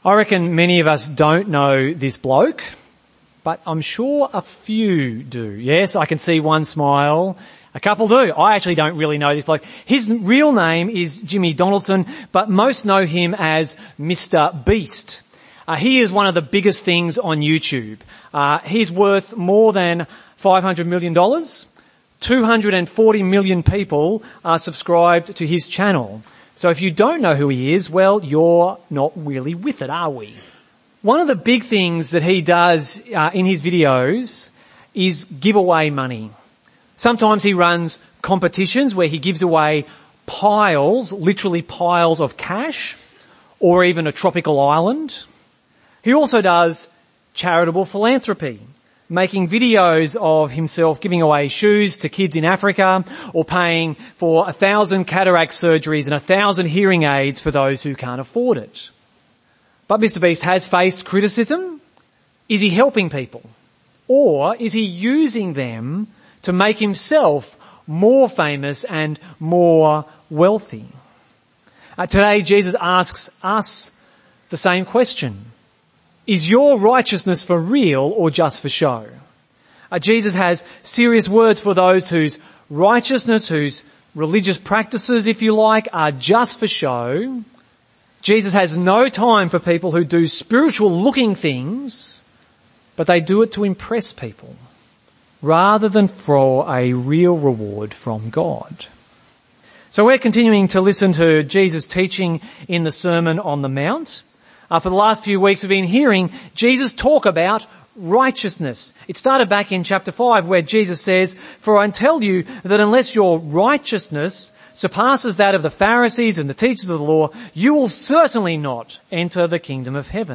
I reckon many of us don't know this bloke, but I'm sure a few do. Yes, I can see one smile. A couple do. I actually don't really know this bloke. His real name is Jimmy Donaldson, but most know him as Mr. Beast. He is one of the biggest things on YouTube. He's worth more than $500 million. 240 million people are subscribed to his channel. So if you don't know who he is, well, you're not really with it, are we? One of the big things that he does in his videos is give away money. Sometimes he runs competitions where he gives away piles, literally piles of cash, or even a tropical island. He also does charitable philanthropy, making videos of himself giving away shoes to kids in Africa or paying for 1,000 cataract surgeries and 1,000 hearing aids for those who can't afford it. But Mr. Beast has faced criticism. Is he helping people? Or is he using them to make himself more famous and more wealthy? Today Jesus asks us the same question. Is your righteousness for real or just for show? Jesus has serious words for those whose righteousness, whose religious practices, if you like, are just for show. Jesus has no time for people who do spiritual looking things, but they do it to impress people rather than for a real reward from God. So we're continuing to listen to Jesus' teaching in the Sermon on the Mount. For the last few weeks we've been hearing Jesus talk about righteousness. It started back in chapter 5 where Jesus says, "For I tell you that unless your righteousness surpasses that of the Pharisees and the teachers of the law, you will certainly not enter the kingdom of heaven."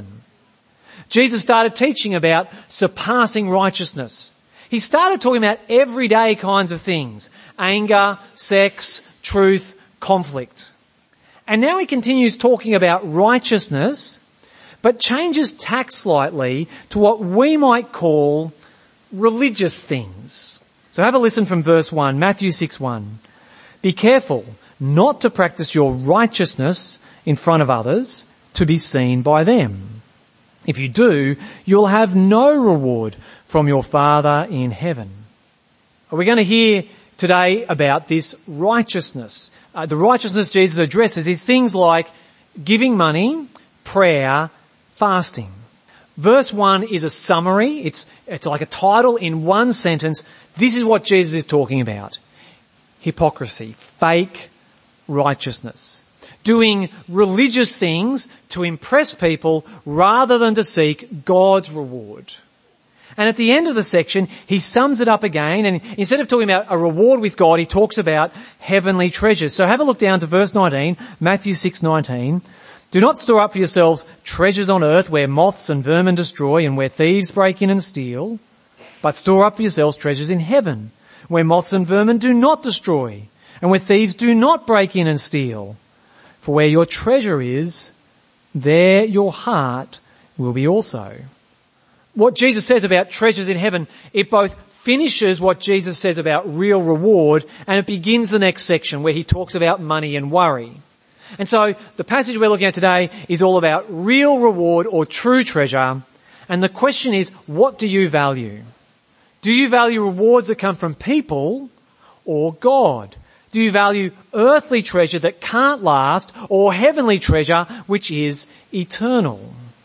Jesus started teaching about surpassing righteousness. He started talking about everyday kinds of things: anger, sex, truth, conflict. And now he continues talking about righteousness, but changes tack slightly to what we might call religious things. So have a listen from verse 1, Matthew 6:1. "Be careful not to practice your righteousness in front of others to be seen by them. If you do, you'll have no reward from your Father in heaven." We're going to hear today about this righteousness. The righteousness Jesus addresses is things like giving money, prayer, fasting. Verse 1 is a summary. It's like a title in one sentence. This is what Jesus is talking about. Hypocrisy, fake righteousness. Doing religious things to impress people rather than to seek God's reward. And at the end of the section, he sums it up again, and instead of talking about a reward with God, he talks about heavenly treasures. So have a look down to verse 19, Matthew 6:19. "Do not store up for yourselves treasures on earth where moths and vermin destroy and where thieves break in and steal, but store up for yourselves treasures in heaven where moths and vermin do not destroy and where thieves do not break in and steal. For where your treasure is, there your heart will be also." What Jesus says about treasures in heaven, it both finishes what Jesus says about real reward and it begins the next section where he talks about money and worry. And so the passage we're looking at today is all about real reward or true treasure. And the question is, what do you value? Do you value rewards that come from people or God? Do you value earthly treasure that can't last or heavenly treasure which is eternal?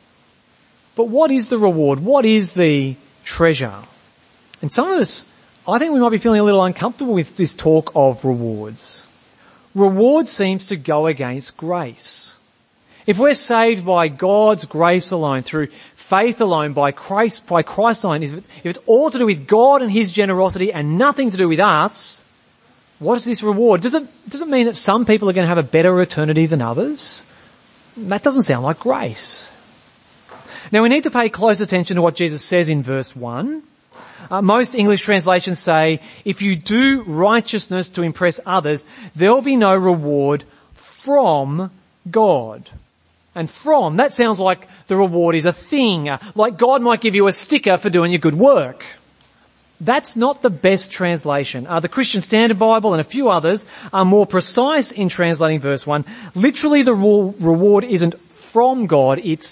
But what is the reward? What is the treasure? And some of us, I think we might be feeling a little uncomfortable with this talk of rewards. Reward seems to go against grace. If we're saved by God's grace alone, through faith alone, by Christ alone, if it's all to do with God and his generosity and nothing to do with us, what is this reward? Does it mean that some people are going to have a better eternity than others? That doesn't sound like grace. Now we need to pay close attention to what Jesus says in verse 1. Most English translations say, if you do righteousness to impress others, there will be no reward from God. And from, that sounds like the reward is a thing, like God might give you a sticker for doing your good work. That's not the best translation. The Christian Standard Bible and a few others are more precise in translating verse 1. Literally the reward isn't from God, it's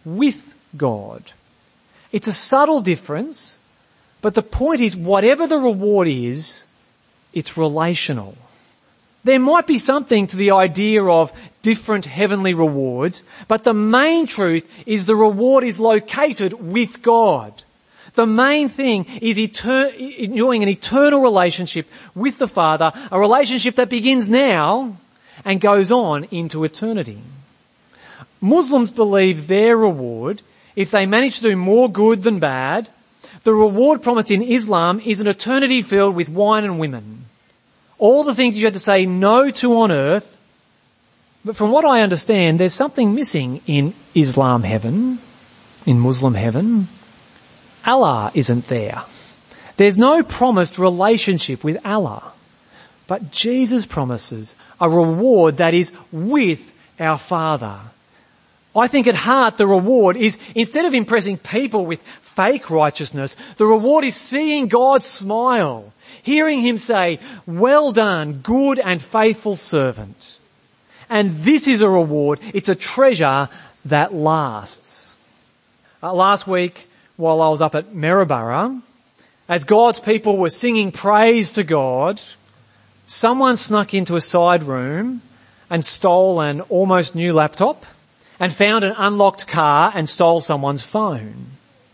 with God. It's a subtle difference, but the point is whatever the reward is, it's relational. There might be something to the idea of different heavenly rewards, but the main truth is the reward is located with God. The main thing is enjoying an eternal relationship with the Father, a relationship that begins now and goes on into eternity. Muslims believe their reward, if they manage to do more good than bad, the reward promised in Islam is an eternity filled with wine and women. All the things you had to say no to on earth. But from what I understand, there's something missing in Islam heaven, in Muslim heaven. Allah isn't there. There's no promised relationship with Allah. But Jesus promises a reward that is with our Father. I think at heart the reward is, instead of impressing people with fake righteousness, the reward is seeing God smile, hearing him say, "Well done, good and faithful servant." And this is a reward. It's a treasure that lasts. Last week, while I was up at Maryborough, as God's people were singing praise to God, someone snuck into a side room and stole an almost new laptop and found an unlocked car and stole someone's phone.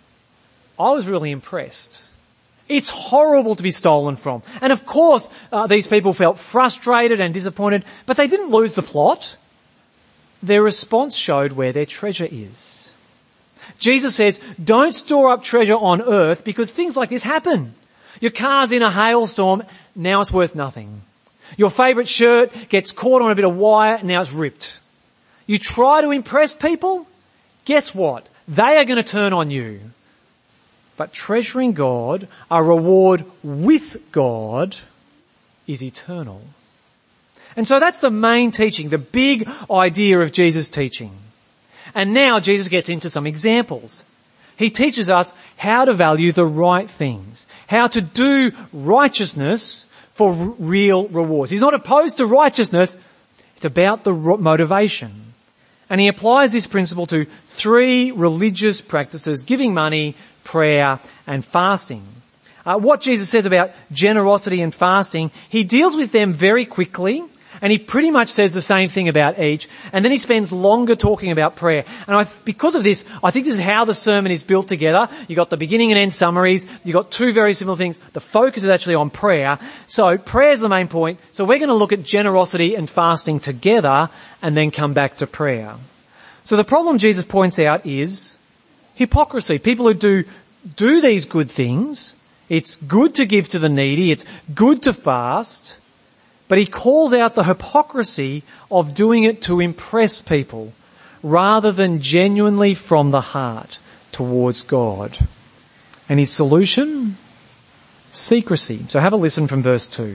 I was really impressed. It's horrible to be stolen from. And of course, these people felt frustrated and disappointed, but they didn't lose the plot. Their response showed where their treasure is. Jesus says, don't store up treasure on earth because things like this happen. Your car's in a hailstorm, now it's worth nothing. Your favourite shirt gets caught on a bit of wire, now it's ripped. You try to impress people, guess what? They are going to turn on you. But treasuring God, a reward with God, is eternal. And so that's the main teaching, the big idea of Jesus' teaching. And now Jesus gets into some examples. He teaches us how to value the right things, how to do righteousness for real rewards. He's not opposed to righteousness, it's about the motivation. And he applies this principle to 3 religious practices: giving money, prayer, and fasting. What Jesus says about generosity and fasting, he deals with them very quickly, and he pretty much says the same thing about each, and then he spends longer talking about prayer. And because of this, I think this is how the sermon is built together. You got the beginning and end summaries, you got 2 very similar things. The focus is actually on prayer. So prayer is the main point. So we're going to look at generosity and fasting together and then come back to prayer. So the problem Jesus points out is hypocrisy. People who do these good things, it's good to give to the needy, it's good to fast, but he calls out the hypocrisy of doing it to impress people rather than genuinely from the heart towards God. And his solution? Secrecy. So have a listen from verse 2.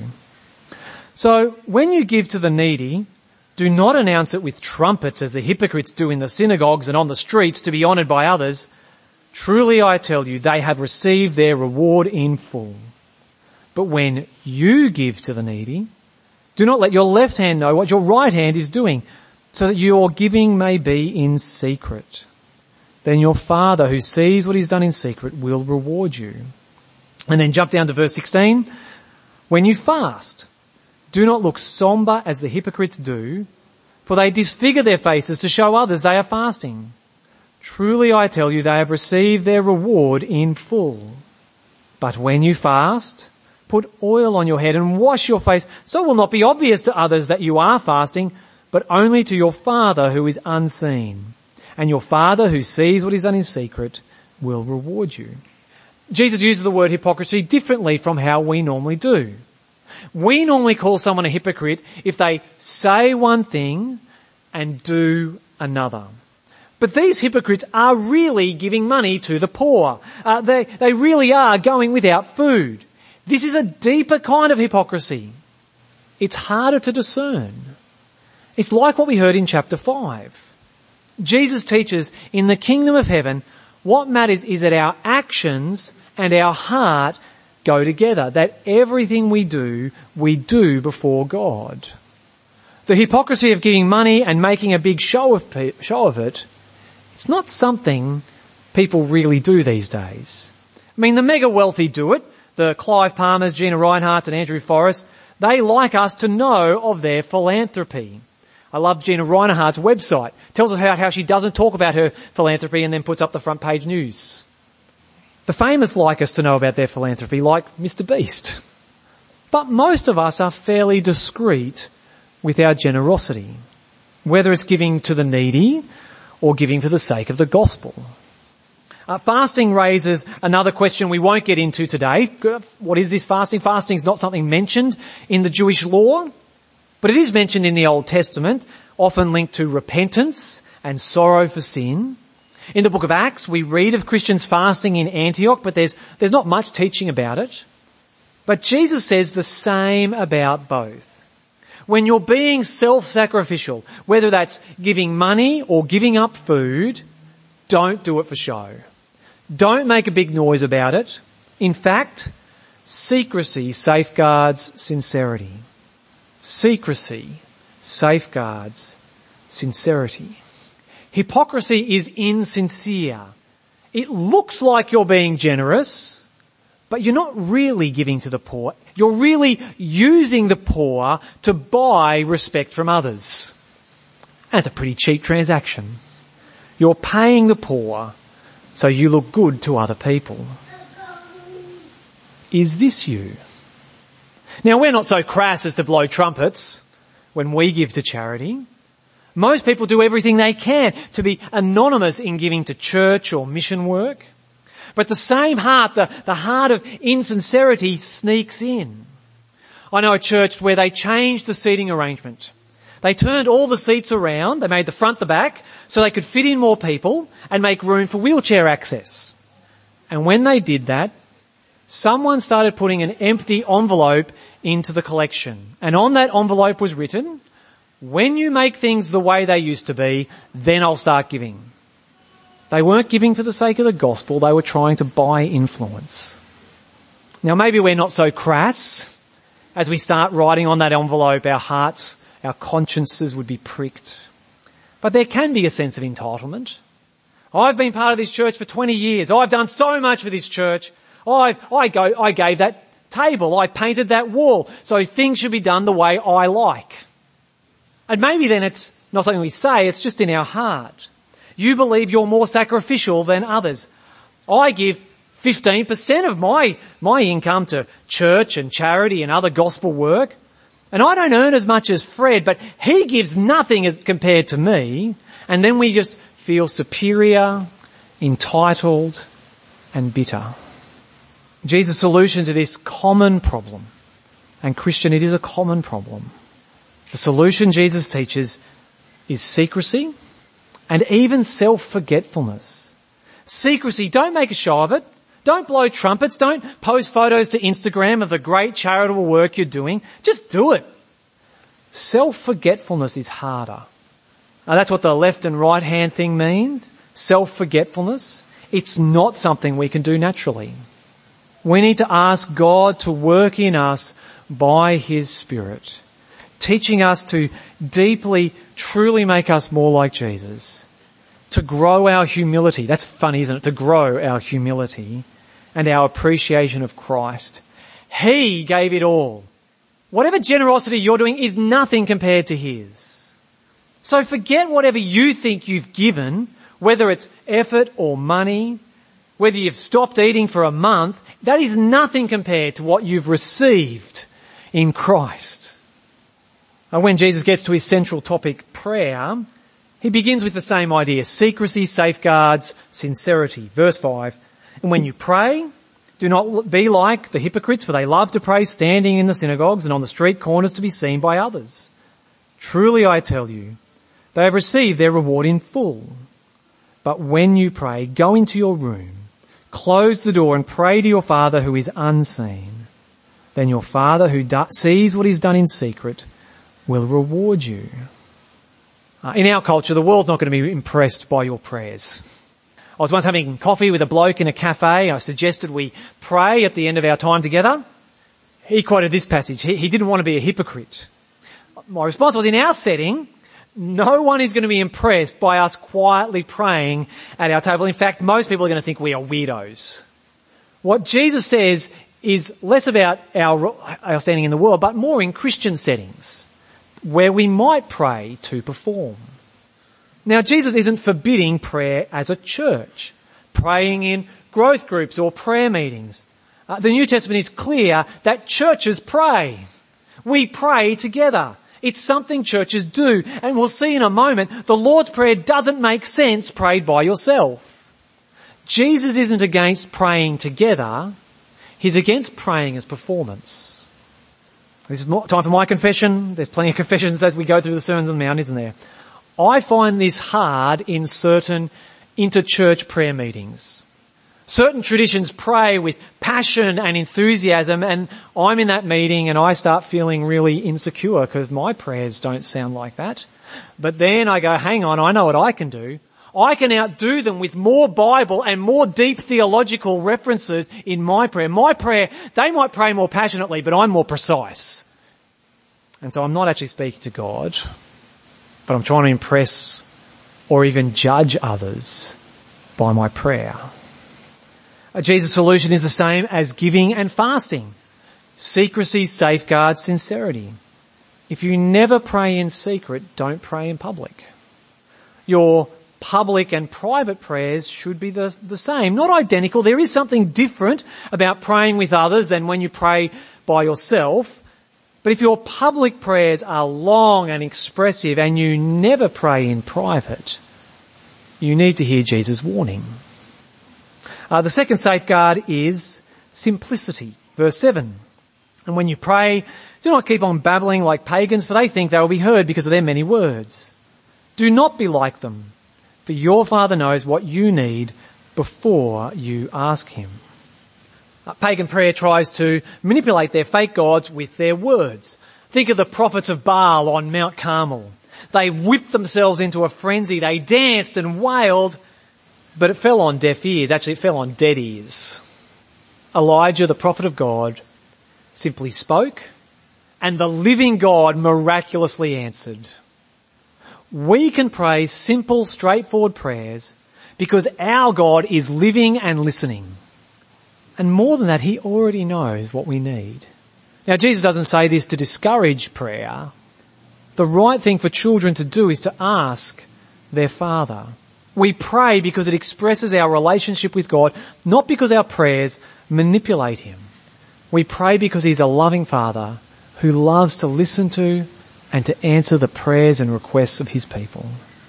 So when you give to the needy, do not announce it with trumpets as the hypocrites do in the synagogues and on the streets to be honoured by others. Truly I tell you, they have received their reward in full. But when you give to the needy, do not let your left hand know what your right hand is doing, so that your giving may be in secret. Then your Father who sees what is done in secret will reward you. And then jump down to verse 16. When you fast, do not look sombre as the hypocrites do, for they disfigure their faces to show others they are fasting. Truly I tell you, they have received their reward in full. But when you fast, put oil on your head and wash your face, so it will not be obvious to others that you are fasting, but only to your Father who is unseen. And your Father who sees what is done in secret will reward you. Jesus uses the word hypocrisy differently from how we normally do. We normally call someone a hypocrite if they say one thing and do another. But these hypocrites are really giving money to the poor. They really are going without food. This is a deeper kind of hypocrisy. It's harder to discern. It's like what we heard in chapter 5. Jesus teaches in the kingdom of heaven, what matters is that our actions and our heart go together, that everything we do before God. The hypocrisy of giving money and making a big show of it It's not something people really do these days. I mean, the mega wealthy do it. The Clive Palmers, Gina Rineharts and Andrew Forrest, they like us to know of their philanthropy. I love Gina Rinehart's website. Tells us how she doesn't talk about her philanthropy and then puts up the front page news. The famous like us to know about their philanthropy, like Mr. Beast. But most of us are fairly discreet with our generosity, whether it's giving to the needy or giving for the sake of the gospel. Fasting raises another question we won't get into today. What is this fasting? Fasting is not something mentioned in the Jewish law, but it is mentioned in the Old Testament, often linked to repentance and sorrow for sin. In the book of Acts, we read of Christians fasting in Antioch, but there's not much teaching about it. But Jesus says the same about both. When you're being self-sacrificial, whether that's giving money or giving up food, don't do it for show. Don't make a big noise about it. In fact, secrecy safeguards sincerity. Secrecy safeguards sincerity. Hypocrisy is insincere. It looks like you're being generous, but you're not really giving to the poor. You're really using the poor to buy respect from others. And it's a pretty cheap transaction. You're paying the poor so you look good to other people. Is this you? Now, we're not so crass as to blow trumpets when we give to charity. Most people do everything they can to be anonymous in giving to church or mission work. But the same heart, the heart of insincerity, sneaks in. I know a church where they changed the seating arrangement. They turned all the seats around, they made the front the back, so they could fit in more people and make room for wheelchair access. And when they did that, someone started putting an empty envelope into the collection. And on that envelope was written, "When you make things the way they used to be, then I'll start giving." They weren't giving for the sake of the gospel, they were trying to buy influence. Now maybe we're not so crass. As we start writing on that envelope, our hearts, our consciences would be pricked. But there can be a sense of entitlement. I've been part of this church for 20 years. I've done so much for this church. I gave that table. I painted that wall. So things should be done the way I like. And maybe then it's not something we say, it's just in our heart. You believe you're more sacrificial than others. I give 15% of my income to church and charity and other gospel work. And I don't earn as much as Fred, but he gives nothing as compared to me. And then we just feel superior, entitled, and bitter. Jesus' solution to this common problem, and Christian, it is a common problem. The solution Jesus teaches is secrecy and even self-forgetfulness. Secrecy, don't make a show of it. Don't blow trumpets. Don't post photos to Instagram of the great charitable work you're doing. Just do it. Self-forgetfulness is harder. Now that's what the left and right hand thing means. Self-forgetfulness. It's not something we can do naturally. We need to ask God to work in us by His Spirit, teaching us to deeply, truly make us more like Jesus, to grow our humility. That's funny, isn't it? To grow our humility and our appreciation of Christ. He gave it all. Whatever generosity you're doing is nothing compared to His. So forget whatever you think you've given, whether it's effort or money, whether you've stopped eating for a month, that is nothing compared to what you've received in Christ. And when Jesus gets to his central topic, prayer, he begins with the same idea. Secrecy safeguards sincerity. Verse 5, and when you pray, do not be like the hypocrites, for they love to pray standing in the synagogues and on the street corners to be seen by others. Truly I tell you, they have received their reward in full. But when you pray, go into your room, close the door and pray to your Father who is unseen. Then your Father who sees what is done in secret will reward you. In our culture, the world's not going to be impressed by your prayers. I was once having coffee with a bloke in a cafe. I suggested we pray at the end of our time together. He quoted this passage. He didn't want to be a hypocrite. My response was, in our setting, No one is going to be impressed by us quietly praying at our table. In fact, most people are going to think we are weirdos. What Jesus says is less about our standing in the world, but more in Christian settings where we might pray to perform. Now, Jesus isn't forbidding prayer as a church, praying in growth groups or prayer meetings. The New Testament is clear that churches pray. We pray together. It's something churches do. And we'll see in a moment, the Lord's Prayer doesn't make sense prayed by yourself. Jesus isn't against praying together. He's against praying as performance. This is time for my confession. There's plenty of confessions as we go through the Sermons on the Mount, isn't there? I find this hard in certain inter-church prayer meetings. Certain traditions pray with passion and enthusiasm, and I'm in that meeting and I start feeling really insecure because my prayers don't sound like that. But then I go, hang on, I know what I can do. I can outdo them with more Bible and more deep theological references in my prayer. My prayer, they might pray more passionately, but I'm more precise. And so I'm not actually speaking to God, but I'm trying to impress or even judge others by my prayer. Jesus' solution is the same as giving and fasting. Secrecy safeguards sincerity. If you never pray in secret, don't pray in public. Your public and private prayers should be the same, not identical. There is something different about praying with others than when you pray by yourself. But if your public prayers are long and expressive and you never pray in private, you need to hear Jesus' warning. The second safeguard is simplicity. Verse 7. And when you pray, do not keep on babbling like pagans, for they think they will be heard because of their many words. Do not be like them, for your Father knows what you need before you ask him. Pagan prayer tries to manipulate their fake gods with their words. Think of the prophets of Baal on Mount Carmel. They whipped themselves into a frenzy. They danced and wailed, but it fell on deaf ears. Actually, it fell on dead ears. Elijah, the prophet of God, simply spoke, and the living God miraculously answered. We can pray simple, straightforward prayers because our God is living and listening. And more than that, he already knows what we need. Now, Jesus doesn't say this to discourage prayer. The right thing for children to do is to ask their Father. We pray because it expresses our relationship with God, not because our prayers manipulate him. We pray because he's a loving Father who loves to listen to and to answer the prayers and requests of his people.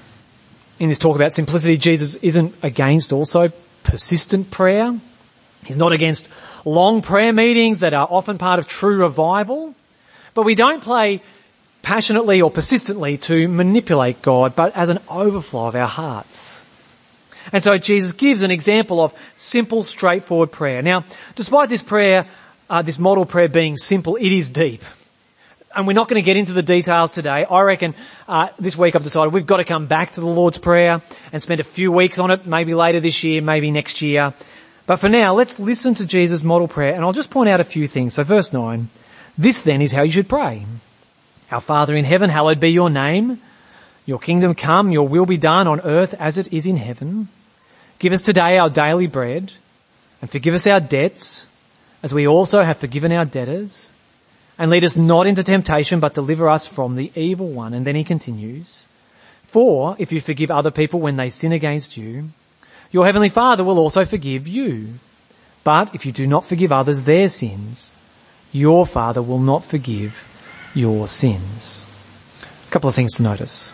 In this talk about simplicity, Jesus isn't against also persistent prayer. He's not against long prayer meetings that are often part of true revival. But we don't pray passionately or persistently to manipulate God, but as an overflow of our hearts. And so Jesus gives an example of simple, straightforward prayer. Now, despite this prayer, this model prayer being simple, it is deep. And we're not going to get into the details today. I reckon this week I've decided we've got to come back to the Lord's Prayer and spend a few weeks on it, maybe later this year, maybe next year. But for now, let's listen to Jesus' model prayer, and I'll just point out a few things. So verse 9, this then is how you should pray. Our Father in heaven, hallowed be your name. Your kingdom come, your will be done on earth as it is in heaven. Give us today our daily bread, and forgive us our debts, as we also have forgiven our debtors. And lead us not into temptation, but deliver us from the evil one. And then he continues, for if you forgive other people when they sin against you, your heavenly Father will also forgive you. But if you do not forgive others their sins, your Father will not forgive your sins. A couple of things to notice.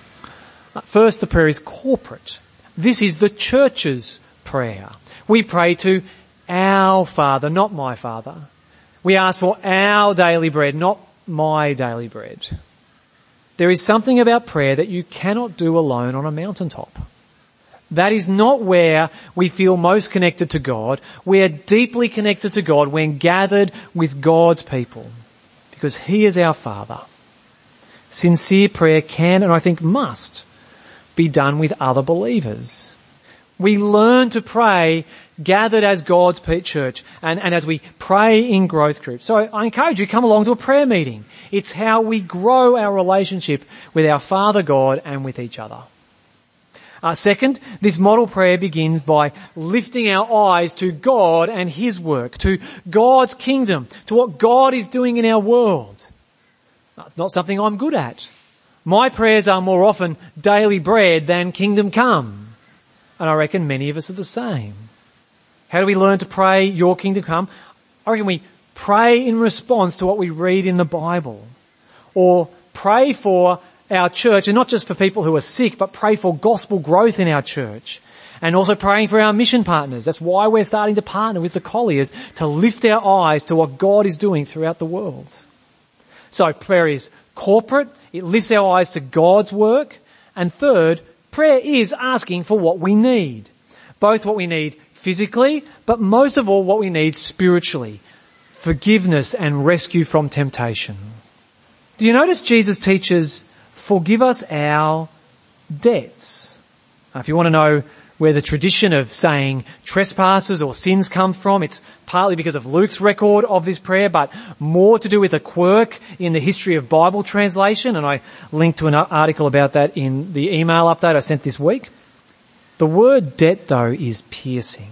First, the prayer is corporate. This is the church's prayer. We pray to our Father, not my Father. We ask for our daily bread, not my daily bread. There is something about prayer that you cannot do alone on a mountaintop. That is not where we feel most connected to God. We are deeply connected to God when gathered with God's people, because he is our Father. Sincere prayer can, and I think must, be done with other believers. We learn to pray gathered as God's church and as we pray in growth groups. So I encourage you, come along to a prayer meeting. It's how we grow our relationship with our Father God and with each other. Second, this model prayer begins by lifting our eyes to God and His work, to God's kingdom, to what God is doing in our world. Not something I'm good at. My prayers are more often daily bread than kingdom come. And I reckon many of us are the same. How do we learn to pray, your kingdom come? I reckon we pray in response to what we read in the Bible. Or pray for our church, and not just for people who are sick, but pray for gospel growth in our church. And also praying for our mission partners. That's why we're starting to partner with the Colliers, to lift our eyes to what God is doing throughout the world. So prayer is corporate. It lifts our eyes to God's work. And third, prayer is asking for what we need. Both what we need physically, but most of all what we need spiritually. Forgiveness and rescue from temptation. Do you notice Jesus teaches, forgive us our debts? If you want to know where the tradition of saying trespasses or sins comes from, it's partly because of Luke's record of this prayer, but more to do with a quirk in the history of Bible translation, and I linked to an article about that in the email update I sent this week. The word debt, though, is piercing.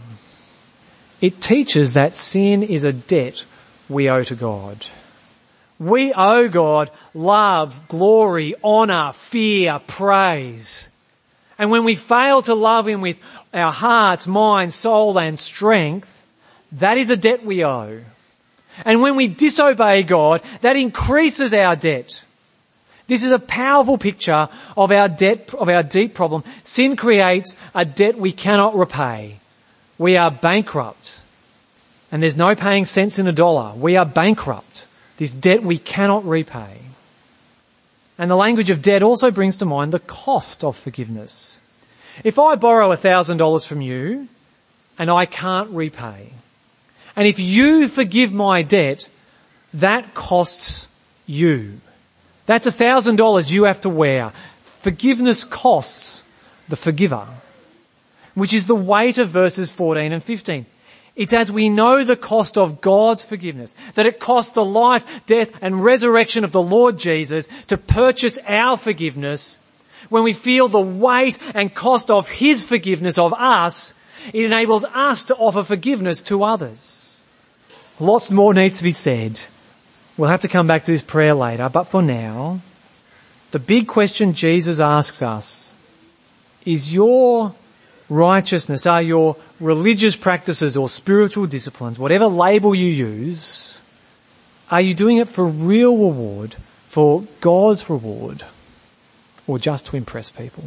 It teaches that sin is a debt we owe to God. We owe God love, glory, honour, fear, praise. And when we fail to love Him with our hearts, mind, soul and strength, that is a debt we owe. And when we disobey God, that increases our debt. This is a powerful picture of our debt, of our deep problem. Sin creates a debt we cannot repay. We are bankrupt. And there's no paying cents in a dollar. We are bankrupt. This debt we cannot repay. And the language of debt also brings to mind the cost of forgiveness. If I borrow $1,000 from you and I can't repay, and if you forgive my debt, that costs you. That's $1,000 you have to wear. Forgiveness costs the forgiver, which is the weight of verses 14 and 15. It's as we know the cost of God's forgiveness, that it cost the life, death and resurrection of the Lord Jesus to purchase our forgiveness. When we feel the weight and cost of His forgiveness of us, it enables us to offer forgiveness to others. Lots more needs to be said. We'll have to come back to this prayer later, but for now, the big question Jesus asks us is, your righteousness, are your religious practices or spiritual disciplines, whatever label you use, are you doing it for real reward, for God's reward, or just to impress people?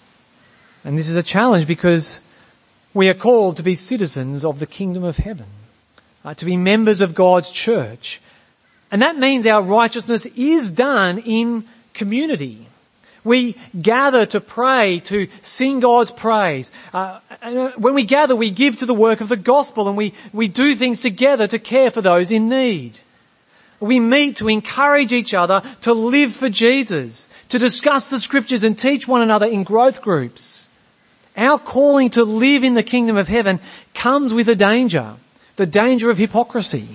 And this is a challenge because we are called to be citizens of the kingdom of heaven, to be members of God's church. And that means our righteousness is done in community. We gather to pray, to sing God's praise. When we gather, we give to the work of the gospel, and we do things together to care for those in need. We meet to encourage each other to live for Jesus, to discuss the scriptures and teach one another in growth groups. Our calling to live in the kingdom of heaven comes with a danger, the danger of hypocrisy.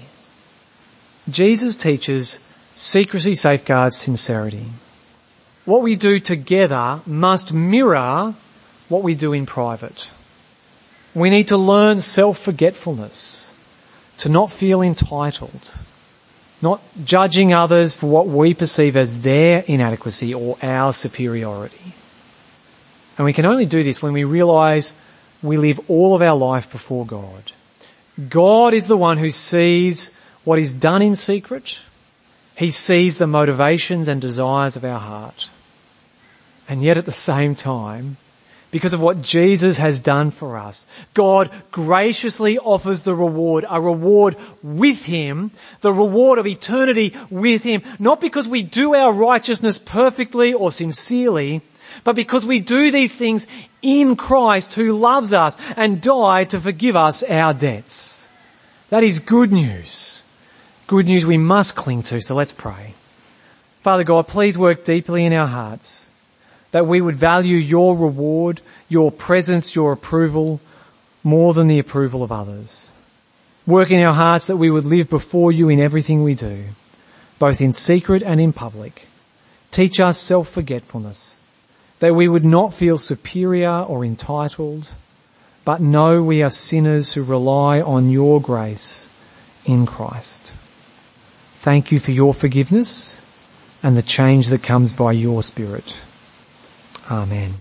Jesus teaches secrecy safeguards sincerity. What we do together must mirror what we do in private. We need to learn self-forgetfulness, to not feel entitled, not judging others for what we perceive as their inadequacy or our superiority. And we can only do this when we realise we live all of our life before God. God is the one who sees what is done in secret. He sees the motivations and desires of our heart. And yet at the same time, because of what Jesus has done for us, God graciously offers the reward, a reward with Him, the reward of eternity with Him, not because we do our righteousness perfectly or sincerely, but because we do these things in Christ, who loves us and died to forgive us our debts. That is good news. Good news we must cling to, so let's pray. Father God, please work deeply in our hearts, that we would value your reward, your presence, your approval, more than the approval of others. Work in our hearts that we would live before you in everything we do, both in secret and in public. Teach us self-forgetfulness, that we would not feel superior or entitled, but know we are sinners who rely on your grace in Christ. Thank you for your forgiveness and the change that comes by your Spirit. Amen.